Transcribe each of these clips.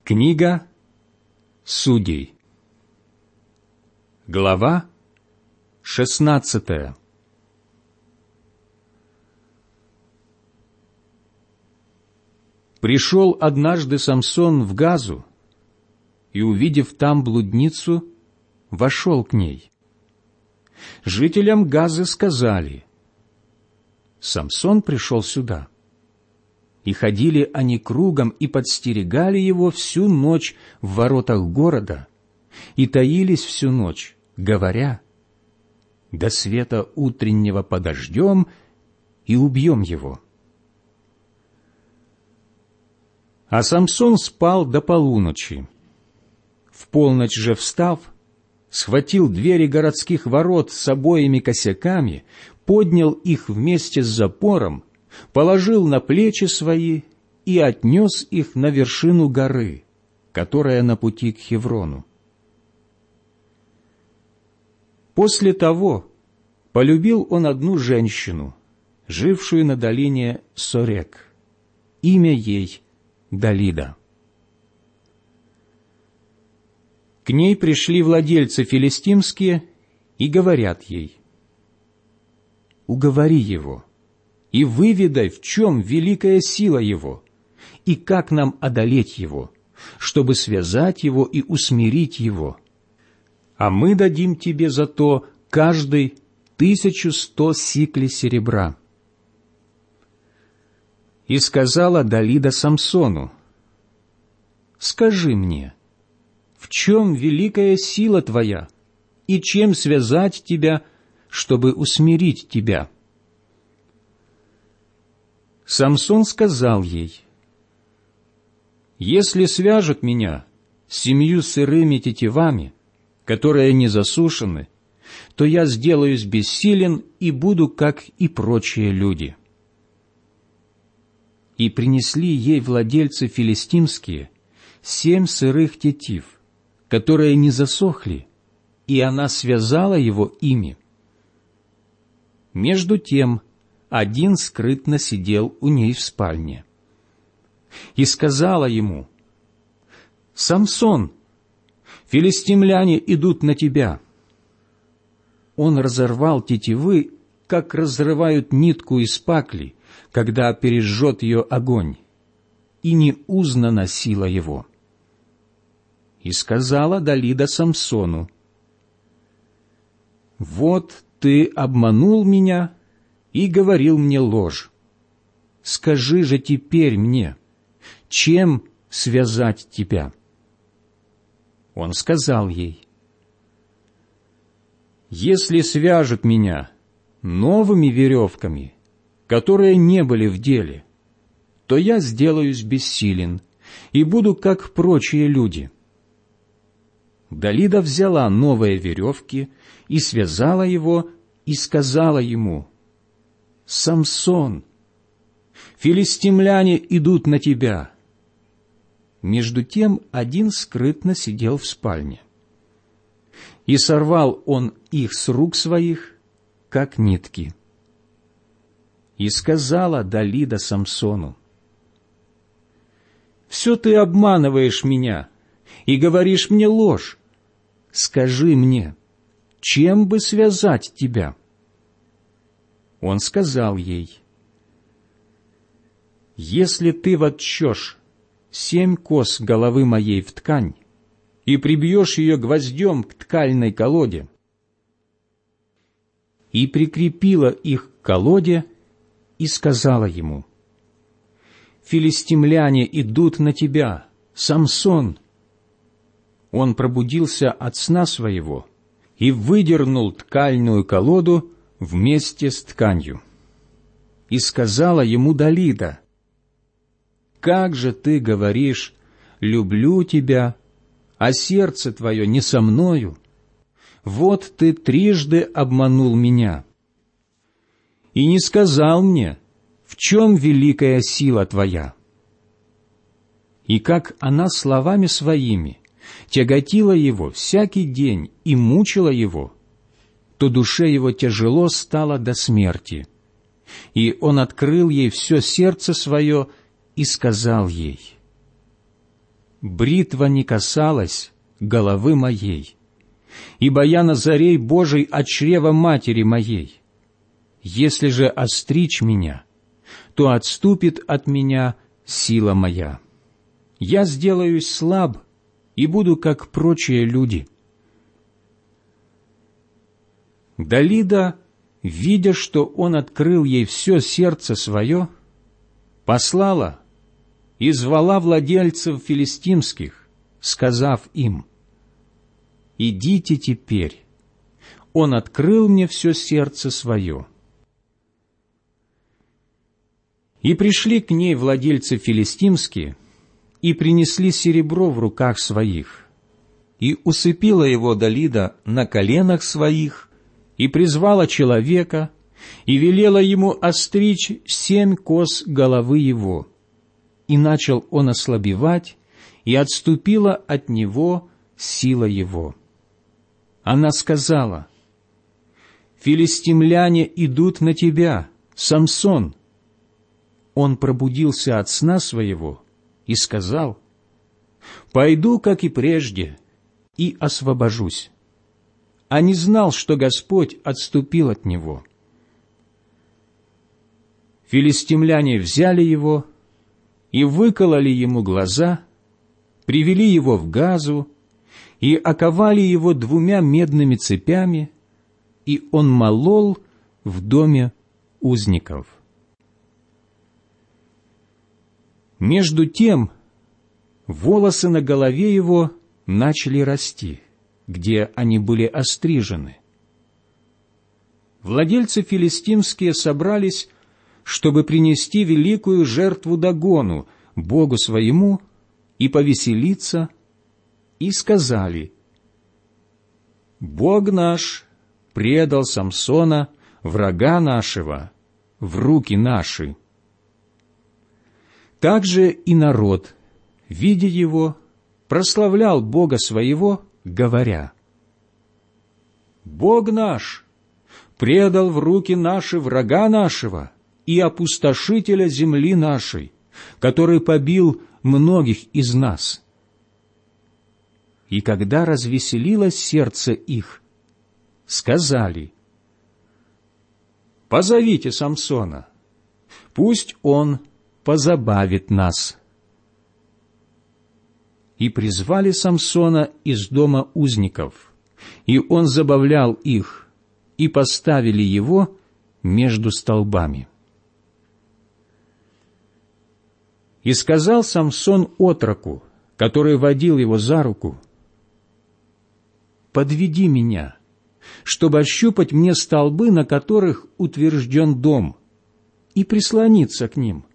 Книга Судей. Глава 16. Пришел однажды Самсон в Газу, и, увидев там блудницу, вошел к ней. Жителям Газы сказали: «Самсон пришел сюда». И ходили они кругом и подстерегали его всю ночь в воротах города, и таились всю ночь, говоря: «До света утреннего подождем и убьем его». А Самсон спал до полуночи. В полночь же встав, схватил двери городских ворот с обоими косяками, поднял их вместе с запором, положил на плечи свои и отнес их на вершину горы, которая на пути к Хеврону. После того полюбил он одну женщину, жившую на долине Сорек. Имя ей Далида. К ней пришли владельцы филистимские и говорят ей: «Уговори его и выведай, в чем великая сила его, и как нам одолеть его, чтобы связать его и усмирить его. А мы дадим тебе за то каждый 1100 сиклей серебра». И сказала Далида Самсону: «Скажи мне, в чем великая сила твоя, и чем связать тебя, чтобы усмирить тебя?» Самсон сказал ей: «Если свяжут меня 7 сырыми тетивами, которые не засушены, то я сделаюсь бессилен и буду, как и прочие люди». И принесли ей владельцы филистимские 7 сырых тетив, которые не засохли, и она связала его ими. Между тем один скрытно сидел у ней в спальне. И сказала ему: «Самсон, филистимляне идут на тебя». Он разорвал тетивы, как разрывают нитку из пакли, когда пережжет ее огонь, и не узнана сила его. И сказала Далида Самсону: «Вот ты обманул меня и говорил мне ложь. Скажи же теперь мне, чем связать тебя?» Он сказал ей: «Если свяжут меня новыми веревками, которые не были в деле, то я сделаюсь бессилен и буду, как прочие люди». Далида взяла новые веревки и связала его, и сказала ему: «Самсон, филистимляне идут на тебя». Между тем один скрытно сидел в спальне. И сорвал он их с рук своих, как нитки. И сказала Далида Самсону: «Все ты обманываешь меня и говоришь мне ложь. Скажи мне, чем бы связать тебя?» Он сказал ей: «Если ты вотчешь 7 кос головы моей в ткань и прибьешь ее гвоздем к ткальной колоде». И прикрепила их к колоде, и сказала ему: «Филистимляне идут на тебя, Самсон». Он пробудился от сна своего и выдернул ткальную колоду вместе с тканью. И сказала ему Далида: «Как же ты говоришь: люблю тебя, а сердце твое не со мною? Вот ты трижды обманул меня и не сказал мне, в чем великая сила твоя». И как она словами своими тяготила его всякий день и мучила его, то душе его тяжело стало до смерти. И он открыл ей все сердце свое и сказал ей: бритва не касалась головы моей, ибо я Назарей Божий от чрева матери моей. Если же остричь меня, то отступит от меня сила моя. Я сделаюсь слаб и буду, как прочие люди». Далида, видя, что он открыл ей все сердце свое, послала и звала владельцев филистимских, сказав им: «Идите теперь, он открыл мне все сердце свое». И пришли к ней владельцы филистимские, и принесли серебро в руках своих, и усыпила его Далида на коленах своих, и призвала человека, и велела ему остричь 7 кос головы его. И начал он ослабевать, и отступила от него сила его. Она сказала: «Филистимляне идут на тебя, Самсон». Он пробудился от сна своего и сказал: «Пойду, как и прежде, и освобожусь». А не знал, что Господь отступил от него. Филистимляне взяли его и выкололи ему глаза, привели его в Газу и оковали его 2 медными цепями, и он молол в доме узников. Между тем волосы на голове его начали расти, где они были острижены. Владельцы филистимские собрались, чтобы принести великую жертву Дагону, богу своему, и повеселиться, и сказали: «Бог наш предал Самсона, врага нашего, в руки наши». Также и народ, видя его, прославлял Бога своего, говоря: «Бог наш предал в руки наши врага нашего и опустошителя земли нашей, который побил многих из нас». И когда развеселилось сердце их, сказали: «Позовите Самсона, пусть он позабавит нас». И призвали Самсона из дома узников, и он забавлял их, и поставили его между столбами. И сказал Самсон отроку, который водил его за руку: «Подведи меня, чтобы ощупать мне столбы, на которых утвержден дом, и прислониться к ним».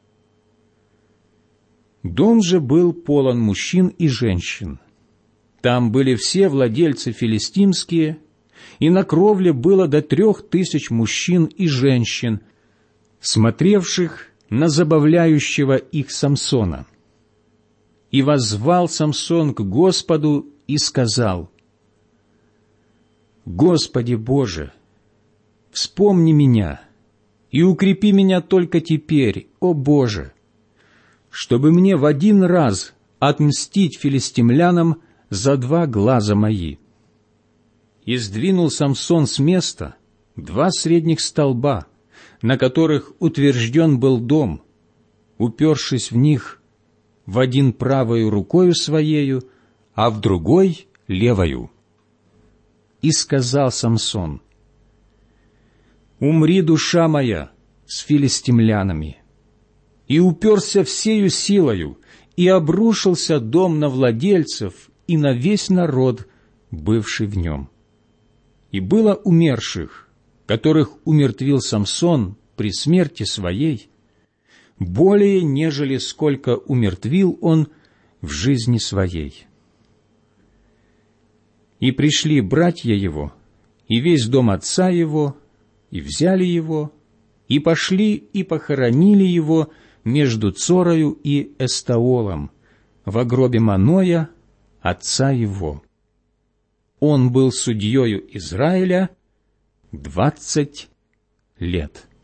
Дом же был полон мужчин и женщин. Там были все владельцы филистимские, и на кровле было до 3000 мужчин и женщин, смотревших на забавляющего их Самсона. И воззвал Самсон к Господу и сказал: «Господи Боже, вспомни меня и укрепи меня только теперь, о Боже, чтобы мне в один раз отмстить филистимлянам за 2 глаза мои». И сдвинул Самсон с места 2 средних столба, на которых утвержден был дом, упершись в них в один правою рукою своею, а в другой левою. И сказал Самсон: «Умри, душа моя, с филистимлянами». И уперся всею силою, и обрушился дом на владельцев и на весь народ, бывший в нем. И было умерших, которых умертвил Самсон при смерти своей, более, нежели сколько умертвил он в жизни своей. И пришли братья его, и весь дом отца его, и взяли его, и пошли и похоронили его между Цорою и Эстаолом, во гробе Маноя, отца его. Он был судьею Израиля 20 лет.